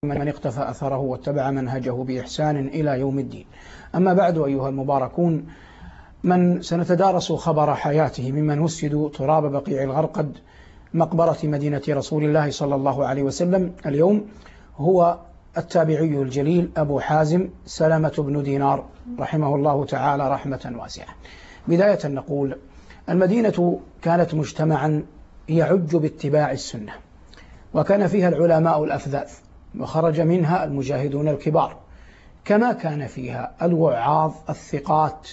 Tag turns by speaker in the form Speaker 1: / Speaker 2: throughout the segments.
Speaker 1: من اقتفى أثره واتبع منهجه بإحسان إلى يوم الدين. أما بعد، أيها المباركون، من سنتدارس خبر حياته ممن وسدوا تراب بقيع الغرقد مقبرة مدينة رسول الله صلى الله عليه وسلم اليوم هو التابعي الجليل أبو حازم سلمة بن دينار رحمه الله تعالى رحمة واسعة. بداية نقول المدينة كانت مجتمعا يعج باتباع السنة، وكان فيها العلماء الأفذاذ، وخرج منها المجاهدون الكبار، كما كان فيها الوعاظ الثقات.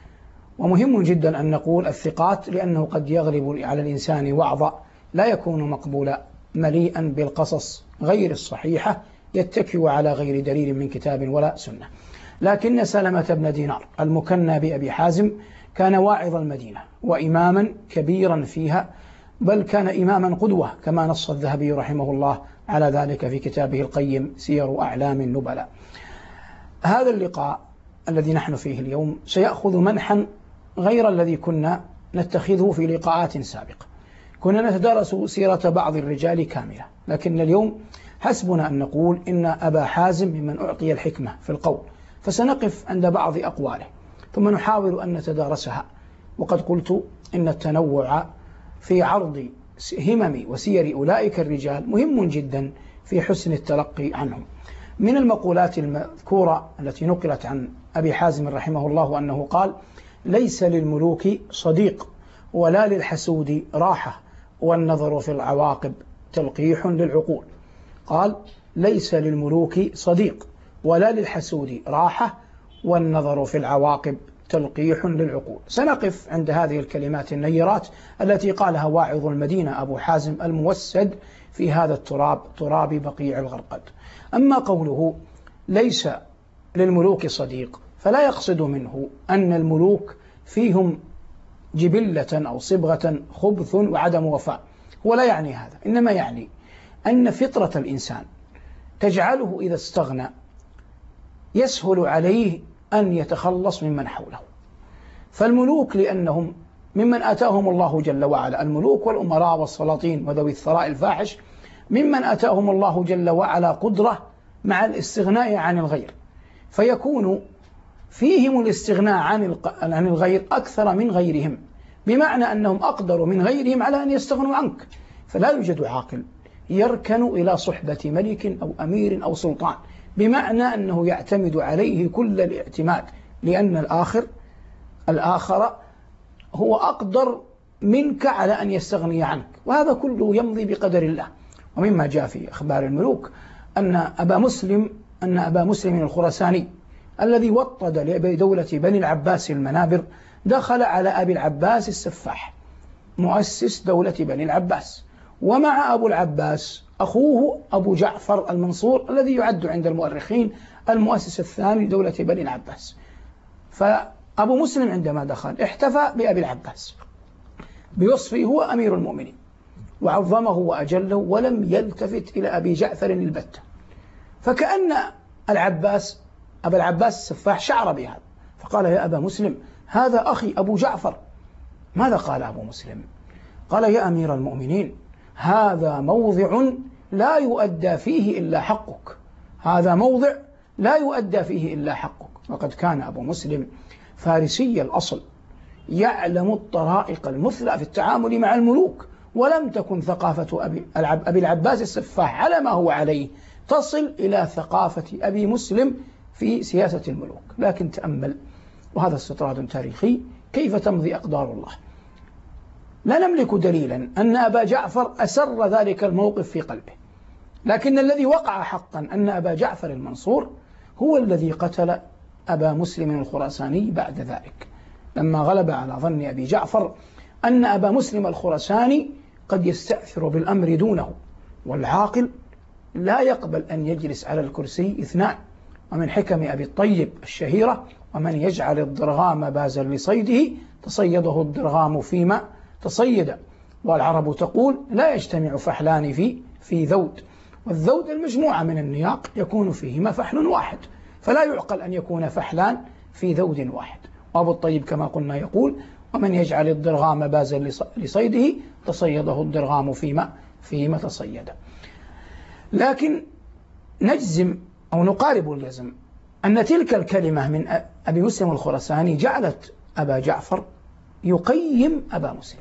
Speaker 1: ومهم جدا أن نقول الثقات، لأنه قد يغلب على الإنسان وعظا لا يكون مقبولا، مليئا بالقصص غير الصحيحة يتكئ على غير دليل من كتاب ولا سنة. لكن سلمة بن دينار المكنى بأبي حازم كان واعظ المدينة وإماما كبيرا فيها، بل كان إماما قدوة، كما نص الذهبي رحمه الله على ذلك في كتابه القيم سير أعلام النبلاء. هذا اللقاء الذي نحن فيه اليوم سيأخذ منحا غير الذي كنا نتخذه في لقاءات سابقة. كنا نتدارس سيرة بعض الرجال كاملة، لكن اليوم حسبنا أن نقول إن أبا حازم ممن أعطي الحكمة في القول، فسنقف عند بعض أقواله ثم نحاول أن نتدارسها. وقد قلت إن التنوع في عرض همم وسير أولئك الرجال مهم جدا في حسن التلقي عنهم. من المقولات المذكورة التي نقلت عن أبي حازم رحمه الله أنه قال: ليس للملوك صديق ولا للحسود راحة، والنظر في العواقب تلقيح للعقول. قال: ليس للملوك صديق ولا للحسود راحة، والنظر في العواقب تلقيح للعقول. سنقف عند هذه الكلمات النيرات التي قالها واعظ المدينة أبو حازم الموسد في هذا التراب، تراب بقيع الغرقد. أما قوله ليس للملوك صديق، فلا يقصد منه أن الملوك فيهم جبلة أو صبغة خبث وعدم وفاء، هو لا يعني هذا، إنما يعني أن فطرة الإنسان تجعله إذا استغنى يسهل عليه أن يتخلص ممن حوله. فالملوك لأنهم ممن آتاهم الله جل وعلا، الملوك والأمراء والسلاطين وذوي الثراء الفاحش ممن آتاهم الله جل وعلا قدرة مع الاستغناء عن الغير، فيكون فيهم الاستغناء عن الغير أكثر من غيرهم، بمعنى أنهم أقدر من غيرهم على أن يستغنوا عنك. فلا يوجد عاقل يركن إلى صحبة ملك أو أمير أو سلطان، بمعنى أنه يعتمد عليه كل الاعتماد، لأن الآخر هو أقدر منك على أن يستغني عنك، وهذا كله يمضي بقدر الله. ومما جاء في أخبار الملوك أن أبا مسلم الخراساني الذي وطد لدولة بني العباس المنابر دخل على أبي العباس السفاح مؤسس دولة بني العباس، ومع أبو العباس أخوه أبو جعفر المنصور الذي يعد عند المؤرخين المؤسس الثاني لدولة بني العباس. فأبو مسلم عندما دخل احتفى بأبي العباس بوصفه هو أمير المؤمنين، وعظمه وأجله، ولم يلتفت إلى أبي جعفر البتة. فكأن أبا العباس السفاح شعر بهذا، فقال: يا أبا مسلم، هذا أخي أبو جعفر. ماذا قال أبو مسلم؟ قال: يا أمير المؤمنين، هذا موضع لا يؤدى فيه إلا حقك، هذا موضع لا يؤدى فيه إلا حقك. وقد كان أبو مسلم فارسي الأصل، يعلم الطرائق المثلى في التعامل مع الملوك، ولم تكن ثقافة أبي العباس السفاح على ما هو عليه تصل إلى ثقافة أبي مسلم في سياسة الملوك. لكن تأمل، وهذا استطراد تاريخي، كيف تمضي أقدار الله. لا نملك دليلا أن أبا جعفر أسر ذلك الموقف في قلبه، لكن الذي وقع حقا أن أبا جعفر المنصور هو الذي قتل أبا مسلم الخراساني بعد ذلك، لما غلب على ظن أبي جعفر أن أبا مسلم الخراساني قد يستأثر بالأمر دونه، والعاقل لا يقبل أن يجلس على الكرسي اثنان. ومن حكم أبي الطيب الشهيرة: ومن يجعل الضرغام بازا لصيده تصيده الضرغام فيما تصيد. والعرب تقول: لا يجتمع فحلان في ذود، والذود المجموعة من النياق يكون فيهما فحل واحد، فلا يعقل أن يكون فحلان في ذود واحد. وأبو الطيب كما قلنا يقول: ومن يجعل الضرغام بازا لصيده تصيده الضرغام فيما تصيد. لكن نجزم أو نقارب الجزم أن تلك الكلمة من أبي مسلم الخراساني جعلت أبا جعفر يقيم أبا مسلم،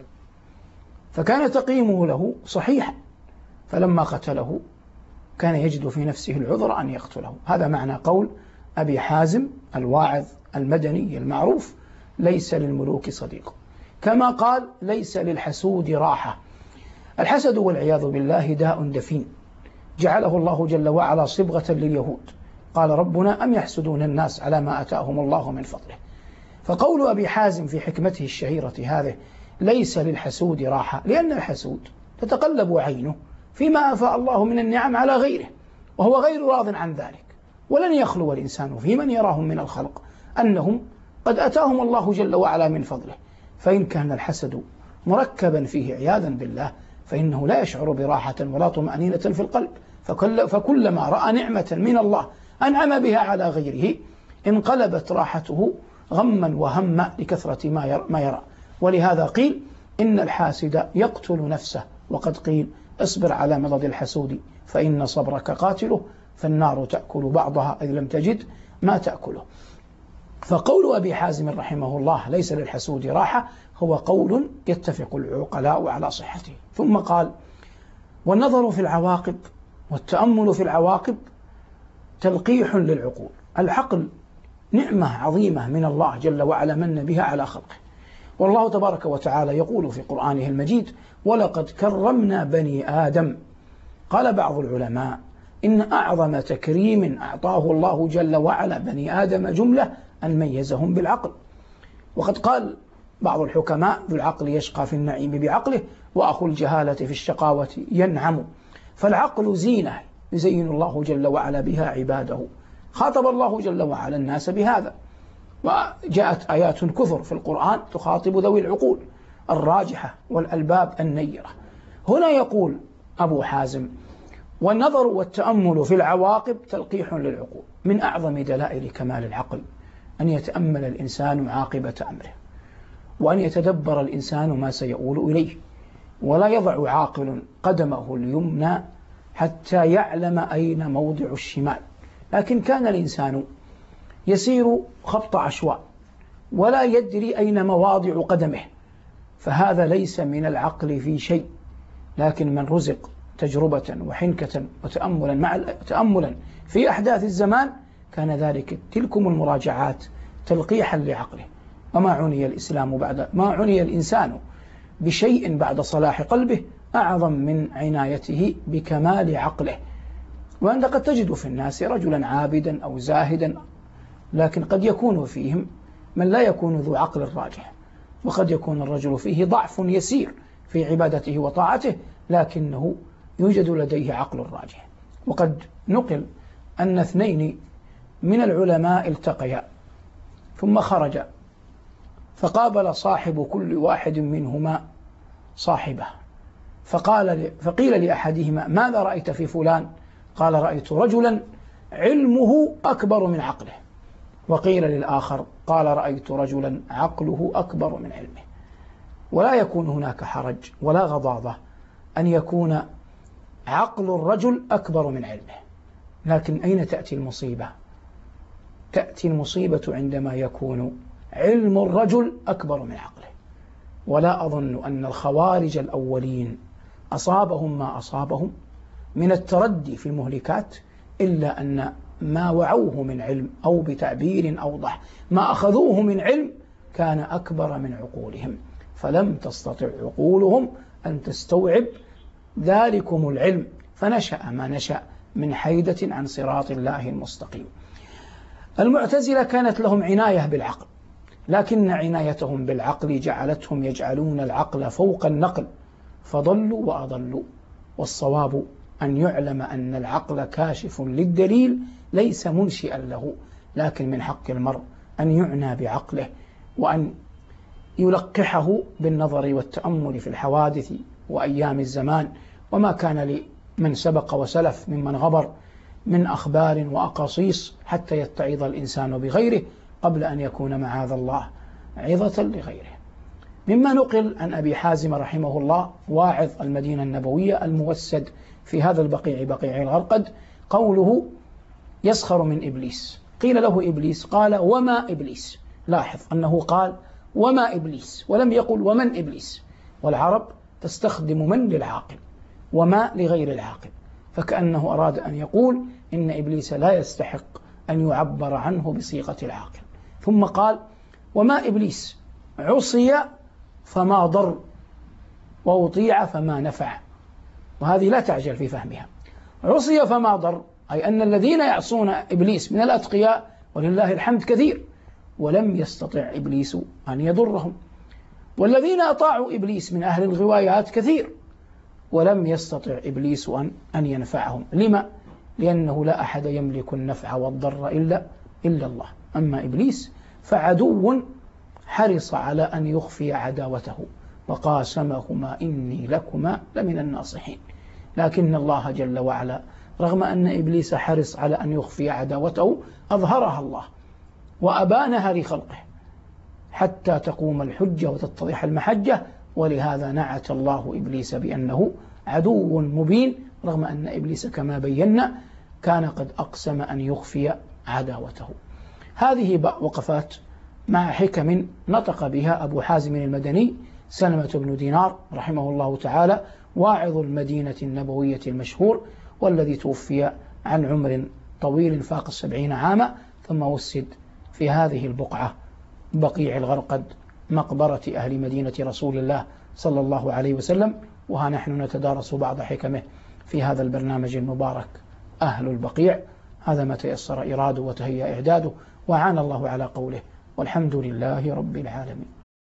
Speaker 1: فكان تقييمه له صحيحا، فلما قتله كان يجد في نفسه العذر أن يقتله. هذا معنى قول أبي حازم الواعظ المدني المعروف: ليس للملوك صديق. كما قال: ليس للحسود راحة. الحسد والعياذ بالله داء دفين جعله الله جل وعلا صبغة لليهود. قال ربنا: أم يحسدون الناس على ما أتاهم الله من فضله. فقول أبي حازم في حكمته الشهيرة هذه: ليس للحسود راحة، لأن الحسود تتقلب عينه فيما أفاء الله من النعم على غيره، وهو غير راض عن ذلك. ولن يخلو الإنسان في من يراهم من الخلق أنهم قد أتاهم الله جل وعلا من فضله، فإن كان الحسد مركبا فيه عياذا بالله فإنه لا يشعر براحة ولا طمأنينة في القلب، فكلما رأى نعمة من الله أنعم بها على غيره انقلبت راحته غما وهما لكثرة ما يرى. ولهذا قيل: إن الحاسد يقتل نفسه، وقد قيل: اصبر على مضض الحسود فإن صبرك قاتله، فالنار تأكل بعضها إذ لم تجد ما تأكله. فقول أبي حازم رحمه الله: ليس للحسود راحة، هو قول يتفق العقلاء على صحته. ثم قال: والنظر في العواقب والتأمل في العواقب تلقيح للعقول. العقل نعمة عظيمة من الله جل وعلا من بها على خلقه، والله تبارك وتعالى يقول في قرآنه المجيد: ولقد كرمنا بني آدم. قال بعض العلماء: إن أعظم تكريم أعطاه الله جل وعلا بني آدم جملة أن ميزهم بالعقل. وقد قال بعض الحكماء: ذو العقل يشقى في النعيم بعقله، وأخو الجهالة في الشقاوة ينعم. فالعقل زينة يزين الله جل وعلا بها عباده. خاطب الله جل وعلا الناس بهذا، وجاءت آيات كثر في القرآن تخاطب ذوي العقول الراجحة والألباب النيرة. هنا يقول أبو حازم: والنظر والتأمل في العواقب تلقيح للعقول. من أعظم دلائل كمال العقل أن يتأمل الإنسان عاقبة أمره، وأن يتدبر الإنسان ما سيؤول إليه، ولا يضع عاقل قدمه اليمنى حتى يعلم أين موضع الشمال. لكن كان الإنسان يسير خط عشواء ولا يدري أين مواضع قدمه، فهذا ليس من العقل في شيء. لكن من رزق تجربة وحنكة وتأملا في أحداث الزمان كان ذلك تلكم المراجعات تلقيحا لعقله. وما عني الإنسان بشيء بعد صلاح قلبه أعظم من عنايته بكمال عقله. وأنت قد تجد في الناس رجلا عابدا أو زاهدا، لكن قد يكون فيهم من لا يكون ذو عقل راجح، وقد يكون الرجل فيه ضعف يسير في عبادته وطاعته، لكنه يوجد لديه عقل راجح. وقد نقل أن اثنين من العلماء التقيا ثم خرجا، فقابل صاحب كل واحد منهما صاحبه، فقيل لأحدهما: ماذا رأيت في فلان؟ قال: رأيت رجلا علمه أكبر من عقله. وقيل للآخر قال: رأيت رجلا عقله أكبر من علمه. ولا يكون هناك حرج ولا غضاضة أن يكون عقل الرجل أكبر من علمه، لكن أين تأتي المصيبة؟ تأتي المصيبة عندما يكون علم الرجل أكبر من عقله. ولا أظن أن الخوارج الأولين أصابهم ما أصابهم من التردي في المهلكات إلا أن ما وعوه من علم، أو بتعبير أوضح ما أخذوه من علم، كان أكبر من عقولهم، فلم تستطع عقولهم أن تستوعب ذلكم العلم، فنشأ ما نشأ من حيدة عن صراط الله المستقيم. المعتزلة كانت لهم عناية بالعقل، لكن عنايتهم بالعقل جعلتهم يجعلون العقل فوق النقل، فضلوا وأضلوا. والصواب أن يعلم أن العقل كاشف للدليل ليس منشئا له، لكن من حق المرء أن يعنى بعقله، وأن يلقحه بالنظر والتأمل في الحوادث وأيام الزمان وما كان لمن سبق وسلف ممن غبر من أخبار وأقاصيص، حتى يتعظ الإنسان بغيره قبل أن يكون معاذ الله عظة لغيره. مما نقل عن أبي حازم رحمه الله واعظ المدينة النبوية الموسد في هذا البقيع، بقيع الغرقد، قوله يسخر من إبليس. قيل له إبليس، قال وما إبليس. لاحظ أنه قال وما إبليس ولم يقل ومن إبليس، والعرب تستخدم من للعاقل وما لغير العاقل، فكأنه أراد أن يقول إن إبليس لا يستحق أن يعبر عنه بصيغة العاقل. ثم قال وما إبليس عصي فما ضر وأطيع فما نفع، وهذه لا تعجل في فهمها. عصي فما ضر أي أن الذين يعصون إبليس من الأتقياء ولله الحمد كثير، ولم يستطع إبليس أن يضرهم، والذين أطاعوا إبليس من أهل الغوايات كثير، ولم يستطع إبليس أن ينفعهم. لما؟ لأنه لا أحد يملك النفع والضر إلا الله. أما إبليس فعدو حرص على أن يخفي عداوته، وقاسمهما إني لكما لمن الناصحين. لكن الله جل وعلا رغم أن إبليس حرص على أن يخفي عداوته أظهرها الله وأبانها لخلقه حتى تقوم الحجة وتتضح المحجة، ولهذا نعت الله إبليس بأنه عدو مبين، رغم أن إبليس كما بينا كان قد أقسم أن يخفي عداوته. هذه وقفات مع حكم نطق بها أبو حازم المدني سلمة بن دينار رحمه الله تعالى، واعظ المدينة النبوية المشهور، والذي توفي عن عمر طويل فاق 70 عاما، ثم وسد في هذه البقعة بقيع الغرقد مقبرة أهل مدينة رسول الله صلى الله عليه وسلم. وها نحن نتدارس بعض حكمه في هذا البرنامج المبارك أهل البقيع. هذا ما تيسر إراده وتهيأ إعداده، وعان الله على قوله، والحمد لله رب العالمين.